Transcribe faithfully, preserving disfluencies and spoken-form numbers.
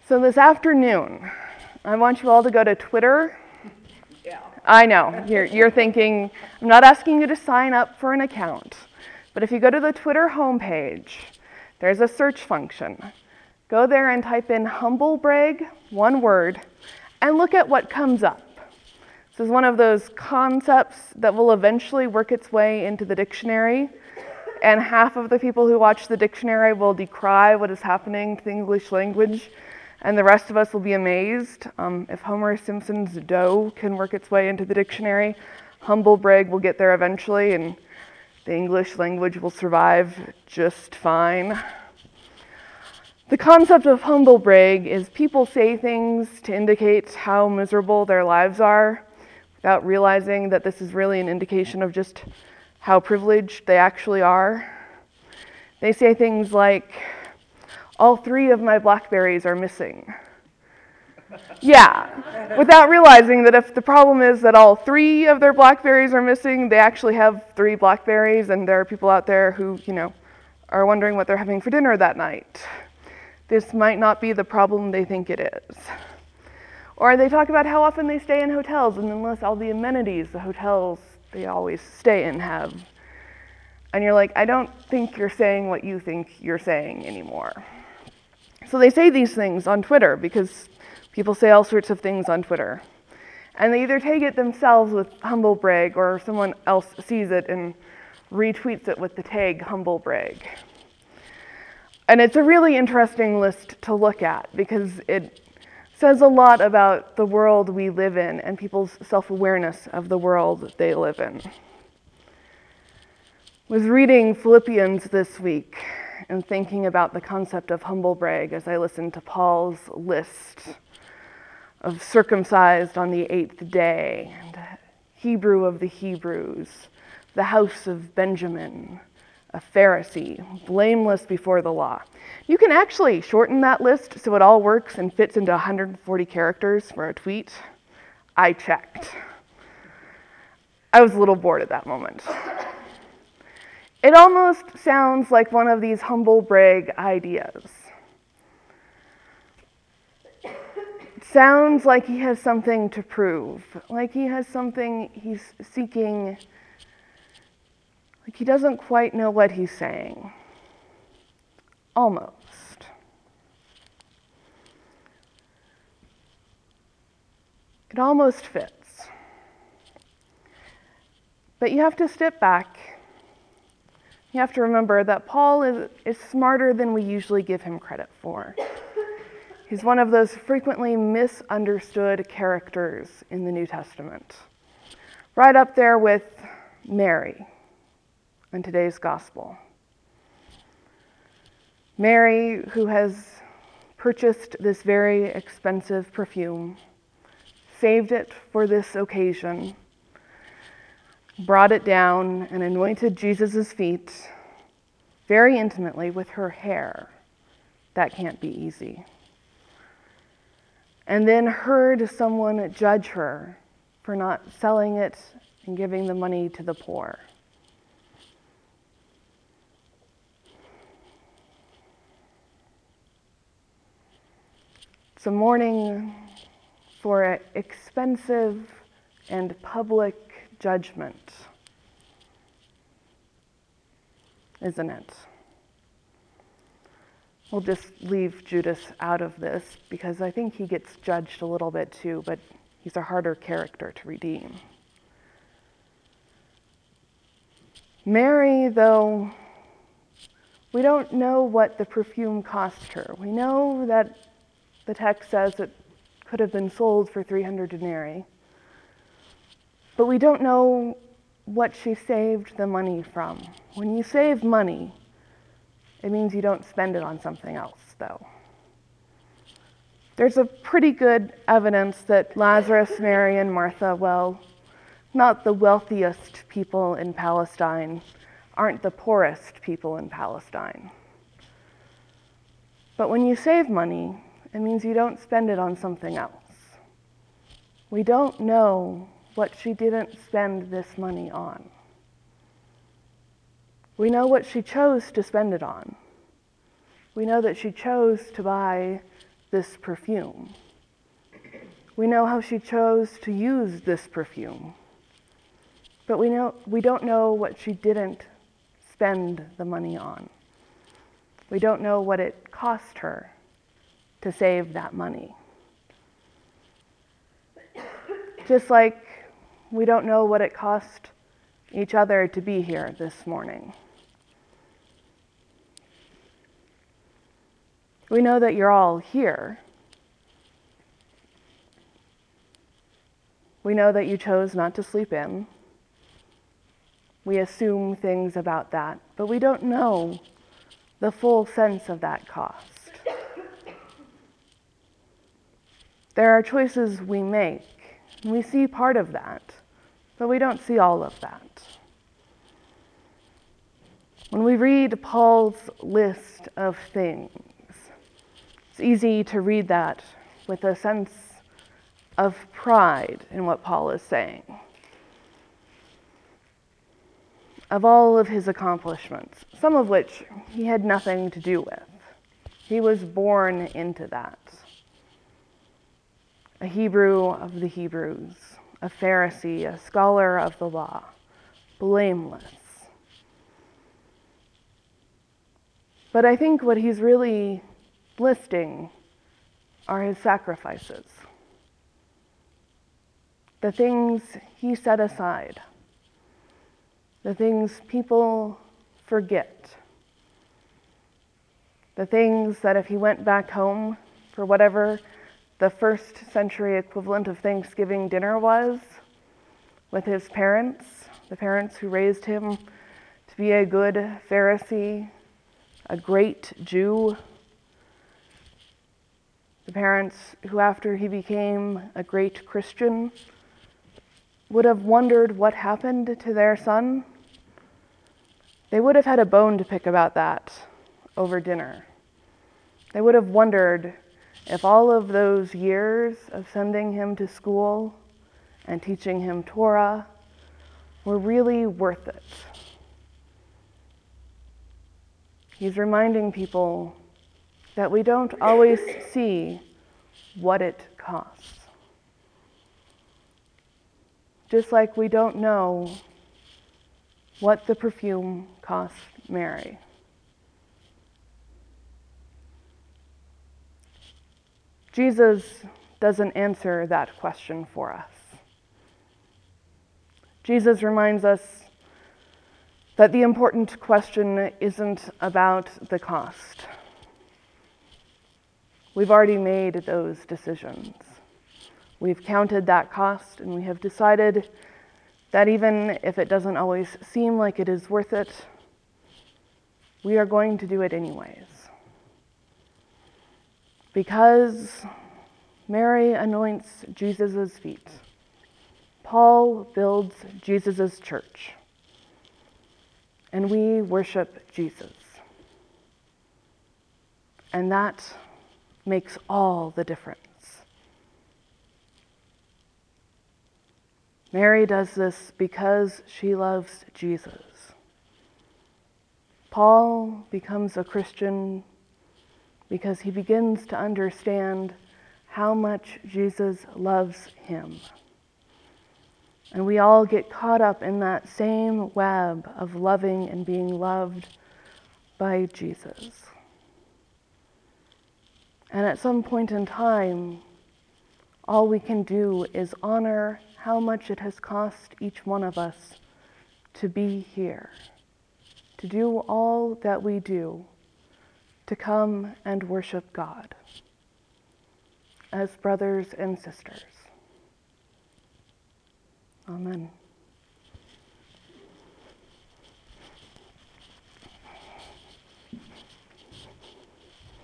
So this afternoon, I want you all to go to Twitter. Yeah. I know, you're, you're thinking, I'm not asking you to sign up for an account, but if you go to the Twitter homepage, there's a search function. Go there and type in humblebrag, one word, and look at what comes up. This is one of those concepts that will eventually work its way into the dictionary, and half of the people who watch the dictionary will decry what is happening to the English language, and the rest of us will be amazed. Um, if Homer Simpson's dough can work its way into the dictionary, humblebrag will get there eventually, and the English language will survive just fine. The concept of humblebrag is people say things to indicate how miserable their lives are without realizing that this is really an indication of just how privileged they actually are. They say things like, all three of my blackberries are missing. Yeah, without realizing that if the problem is that all three of their blackberries are missing, they actually have three blackberries, and there are people out there who, you know, are wondering what they're having for dinner that night. This might not be the problem they think it is. Or they talk about how often they stay in hotels and then list all the amenities the hotels they always stay in have. And you're like, I don't think you're saying what you think you're saying anymore. So they say these things on Twitter because people say all sorts of things on Twitter. And they either take it themselves with humblebrag or someone else sees it and retweets it with the tag humblebrag. And it's a really interesting list to look at because it says a lot about the world we live in and people's self-awareness of the world they live in. I was reading Philippians this week and thinking about the concept of humblebrag as I listened to Paul's list of circumcised on the eighth day, and Hebrew of the Hebrews, the house of Benjamin, a Pharisee, blameless before the law. You can actually shorten that list so it all works and fits into one hundred forty characters for a tweet. I checked. I was a little bored at that moment. It almost sounds like one of these humblebrag ideas. It sounds like he has something to prove, like he has something he's seeking, like he doesn't quite know what he's saying. Almost. It almost fits. But you have to step back. You have to remember that Paul is, is smarter than we usually give him credit for. He's one of those frequently misunderstood characters in the New Testament. Right up there with Mary in today's gospel. Mary, who has purchased this very expensive perfume, saved it for this occasion, brought it down and anointed Jesus' feet very intimately with her hair. That can't be easy. And then heard someone judge her for not selling it and giving the money to the poor. It's a mourning for expensive and public judgment, isn't it? We'll just leave Judas out of this because I think he gets judged a little bit too, but he's a harder character to redeem. Mary, though, we don't know what the perfume cost her. We know that the text says it could have been sold for three hundred denarii. But we don't know what she saved the money from. When you save money, it means you don't spend it on something else, though. There's a pretty good evidence that Lazarus, Mary, and Martha, well, not the wealthiest people in Palestine, aren't the poorest people in Palestine. But when you save money, it means you don't spend it on something else. We don't know what she didn't spend this money on. We know what she chose to spend it on. We know that she chose to buy this perfume. We know how she chose to use this perfume. But we know we don't know what she didn't spend the money on. We don't know what it cost her to save that money. Just like we don't know what it cost each other to be here this morning. We know that you're all here. We know that you chose not to sleep in. We assume things about that, but we don't know the full sense of that cost. There are choices we make, and we see part of that, but we don't see all of that. When we read Paul's list of things, it's easy to read that with a sense of pride in what Paul is saying. Of all of his accomplishments, some of which he had nothing to do with. He was born into that. A Hebrew of the Hebrews, a Pharisee, a scholar of the law, blameless. But I think what he's really listing are his sacrifices. The things he set aside. The things people forget. The things that if he went back home for whatever the first century equivalent of Thanksgiving dinner was, with his parents, the parents who raised him to be a good Pharisee, a great Jew, the parents who after he became a great Christian would have wondered what happened to their son, they would have had a bone to pick about that over dinner. They would have wondered if all of those years of sending him to school and teaching him Torah were really worth it. He's reminding people that we don't always see what it costs. Just like we don't know what the perfume cost Mary. Jesus doesn't answer that question for us. Jesus reminds us that the important question isn't about the cost. We've already made those decisions. We've counted that cost, and we have decided that even if it doesn't always seem like it is worth it, we are going to do it anyways. Because Mary anoints Jesus' feet. Paul builds Jesus' church. And we worship Jesus. And that makes all the difference. Mary does this because she loves Jesus. Paul becomes a Christian because he begins to understand how much Jesus loves him. And we all get caught up in that same web of loving and being loved by Jesus. And at some point in time, all we can do is honor how much it has cost each one of us to be here, to do all that we do, to come and worship God as brothers and sisters. Amen.